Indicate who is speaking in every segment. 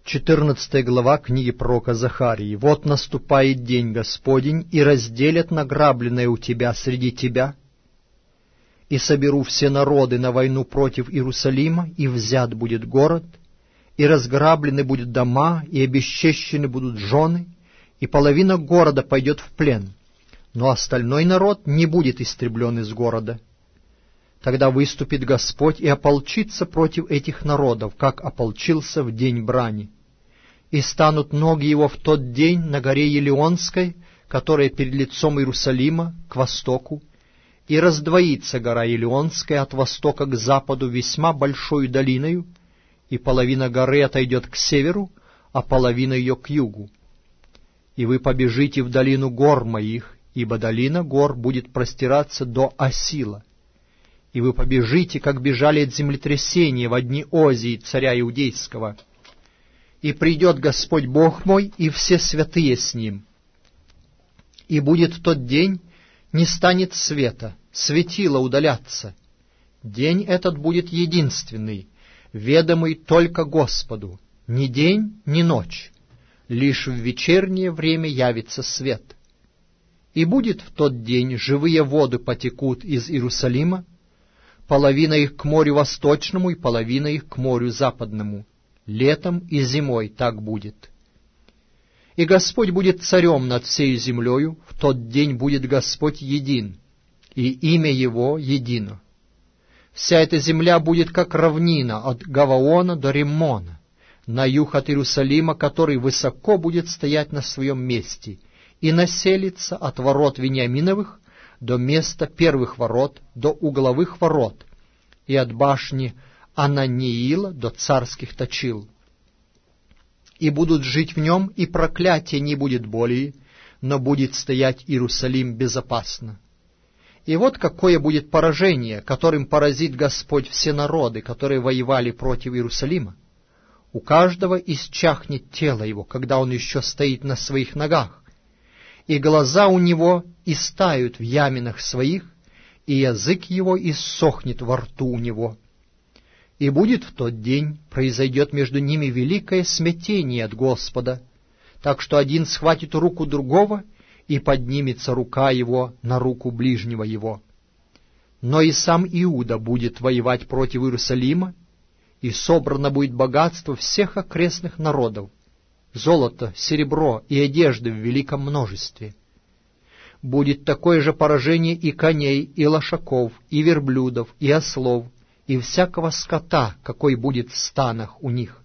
Speaker 1: 14 глава книги пророка Захарии. «Вот наступает день Господень, и разделят награбленное у тебя среди тебя, и соберу все народы на войну против Иерусалима, и взят будет город, и разграблены будут дома, и обесчещены будут жены, и половина города пойдет в плен, но остальной народ не будет истреблен из города. Тогда выступит Господь и ополчится против этих народов, как ополчился в день брани. И станут ноги его в тот день на горе Елеонской, которая перед лицом Иерусалима, к востоку, и раздвоится гора Елеонская от востока к западу весьма большою долиною, и половина горы отойдет к северу, а половина ее к югу. И вы побежите в долину гор моих, ибо долина гор будет простираться до Осила. И вы побежите, как бежали от землетрясения во дни Озии, царя Иудейского. И придет Господь Бог мой, и все святые с Ним. И будет в тот день, не станет света, светило удаляться. День этот будет единственный, ведомый только Господу, ни день, ни ночь, лишь в вечернее время явится свет. И будет в тот день, живые воды потекут из Иерусалима, половина их к морю восточному и половина их к морю западному. Летом и зимой так будет. И Господь будет царем над всей землею, в тот день будет Господь един, и имя Его едино. Вся эта земля будет как равнина от Гаваона до Риммона, на юг от Иерусалима, который высоко будет стоять на своем месте, и населится от ворот Вениаминовых до места первых ворот, до угловых ворот, и от башни Ананиила до царских точил. И будут жить в нем, и проклятия не будет более, но будет стоять Иерусалим безопасно. И вот какое будет поражение, которым поразит Господь все народы, которые воевали против Иерусалима. У каждого исчахнет тело его, когда он еще стоит на своих ногах, и глаза у него истают в яминах своих, и язык его иссохнет во рту у него. И будет в тот день, произойдет между ними великое смятение от Господа, так что один схватит руку другого, и поднимется рука его на руку ближнего его. Но и сам Иуда будет воевать против Иерусалима, и собрано будет богатство всех окрестных народов, золото, серебро и одежды в великом множестве. Будет такое же поражение и коней, и лошаков, и верблюдов, и ослов, и всякого скота, какой будет в станах у них.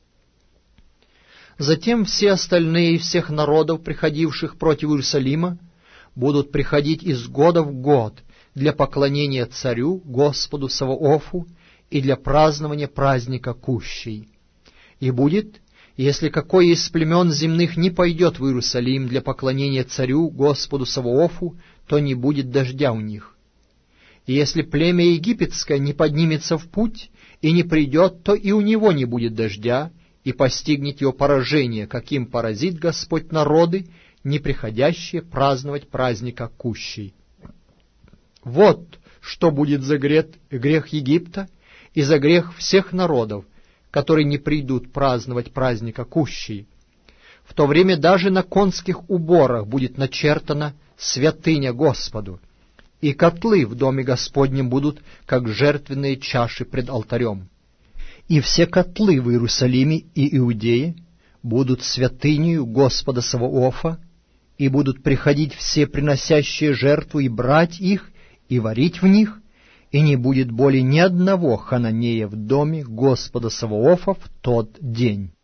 Speaker 1: Затем все остальные из всех народов, приходивших против Иерусалима, будут приходить из года в год для поклонения царю, Господу Саваофу, и для празднования праздника Кущей. И будет, если какой из племен земных не пойдет в Иерусалим для поклонения царю, Господу Саваофу, то не будет дождя у них. И если племя египетское не поднимется в путь и не придет, то и у него не будет дождя, и постигнет его поражение, каким поразит Господь народы, не приходящие праздновать праздника Кущей. Вот что будет за грех Египта и за грех всех народов, которые не придут праздновать праздника Кущей. В то время даже на конских уборах будет начертана святыня Господу, и котлы в доме Господнем будут, как жертвенные чаши пред алтарем. И все котлы в Иерусалиме и Иудее будут святынею Господа Саваофа, и будут приходить все приносящие жертву и брать их, и варить в них, и не будет более ни одного хананея в доме Господа Саваофа в тот день.